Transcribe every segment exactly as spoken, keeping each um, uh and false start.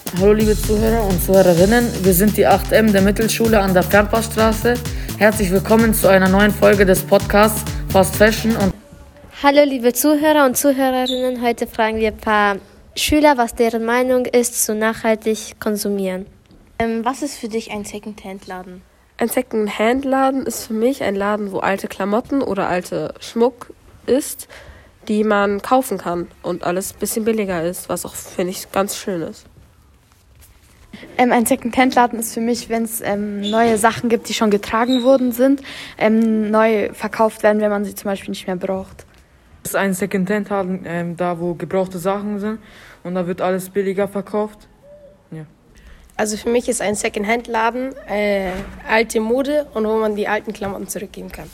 Hallo liebe Zuhörer und Zuhörerinnen, wir sind die acht M der Mittelschule an der Fernpassstraße. Herzlich willkommen zu einer neuen Folge des Podcasts Fast Fashion. Und Hallo liebe Zuhörer und Zuhörerinnen, heute fragen wir ein paar Schüler, was deren Meinung ist zu nachhaltig konsumieren. Ähm, was ist für dich ein Second-Hand-Laden? Ein Second-Hand-Laden ist für mich ein Laden, wo alte Klamotten oder alte Schmuck ist, die man kaufen kann und alles ein bisschen billiger ist, was auch, finde ich, ganz schön ist. Ähm, ein Second-Hand-Laden ist für mich, wenn es ähm, neue Sachen gibt, die schon getragen worden sind, ähm, neu verkauft werden, wenn man sie zum Beispiel nicht mehr braucht. es ist ein Second-Hand-Laden, ähm, da wo gebrauchte Sachen sind und da wird alles billiger verkauft. Ja. Also für mich ist ein Second-Hand-Laden äh, alte Mode und wo man die alten Klamotten zurückgeben kann.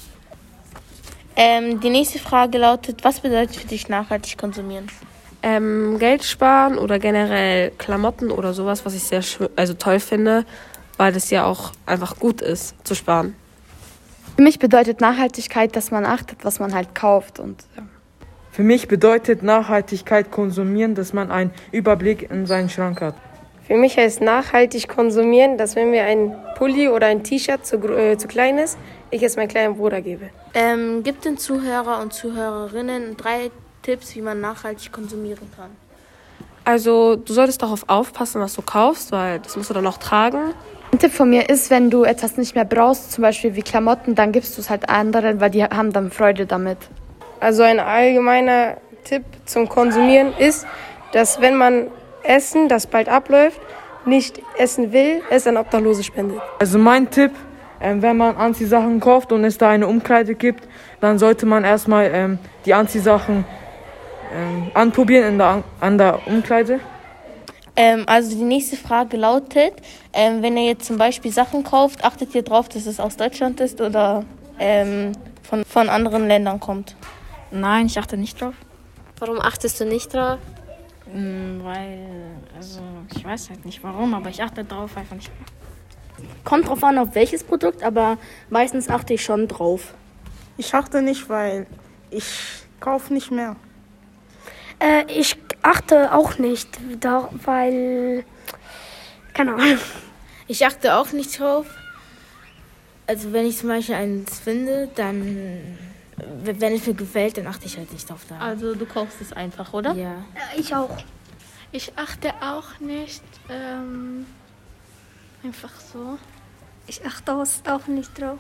Ähm, die nächste Frage lautet, was bedeutet für dich nachhaltig konsumieren? Ähm, Geld sparen oder generell Klamotten oder sowas, was ich sehr schw- also toll finde, weil das ja auch einfach gut ist, zu sparen. Für mich bedeutet Nachhaltigkeit, dass man achtet, was man halt kauft. Und, ja. Für mich bedeutet Nachhaltigkeit konsumieren, dass man einen Überblick in seinen Schrank hat. Für mich heißt nachhaltig konsumieren, dass wenn mir ein Pulli oder ein T-Shirt zu, äh, zu klein ist, ich es meinem kleinen Bruder gebe. Ähm, gib den Zuhörer und Zuhörerinnen drei Tipps, wie man nachhaltig konsumieren kann. Also du solltest darauf aufpassen, was du kaufst, weil das musst du dann auch tragen. Ein Tipp von mir ist, wenn du etwas nicht mehr brauchst, zum Beispiel wie Klamotten, dann gibst du es halt anderen, weil die haben dann Freude damit. Also ein allgemeiner Tipp zum Konsumieren ist, dass wenn man Essen, das bald abläuft, nicht essen will, es an Obdachlose spendet. Also mein Tipp, ähm, wenn man Anziehsachen kauft und es da eine Umkleide gibt, dann sollte man erstmal ähm, die Anziehsachen ähm, anprobieren in der, an der Umkleide. Ähm, also die nächste Frage lautet, ähm, wenn ihr jetzt zum Beispiel Sachen kauft, achtet ihr darauf, dass es aus Deutschland ist oder ähm, von, von anderen Ländern kommt? Nein, ich achte nicht drauf. Warum achtest du nicht drauf? Hm, weil, also, ich weiß halt nicht warum, aber ich achte drauf einfach nicht. Kommt drauf an, auf welches Produkt, aber meistens achte ich schon drauf. Ich achte nicht, weil ich kaufe nicht mehr. Äh, ich achte auch nicht, da, weil, keine Ahnung. Ich achte auch nicht drauf. Also wenn ich zum Beispiel eins finde, dann, wenn es mir gefällt, dann achte ich halt nicht drauf da. Also du kaufst es einfach, oder? Ja. Äh, ich auch. Ich achte auch nicht, ähm, einfach so. Ich achte auch nicht drauf.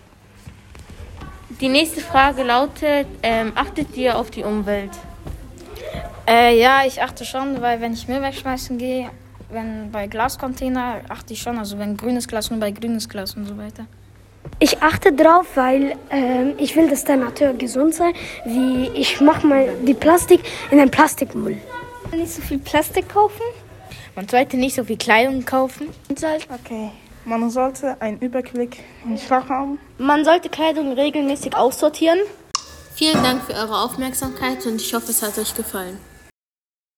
Die nächste Frage lautet, ähm, achtet ihr auf die Umwelt? Äh, ja, ich achte schon, weil wenn ich Müll wegschmeißen gehe, wenn bei Glascontainer, achte ich schon, also wenn grünes Glas, nur bei grünes Glas und so weiter. Ich achte drauf, weil ähm, ich will, dass der Natur gesund sei. Wie ich mache mal die Plastik in den Plastikmüll. Nicht so viel Plastik kaufen. Man sollte nicht so viel Kleidung kaufen. Okay. Man sollte einen Überblick im Schrank haben. Man sollte Kleidung regelmäßig aussortieren. Vielen Dank für eure Aufmerksamkeit und ich hoffe, es hat euch gefallen.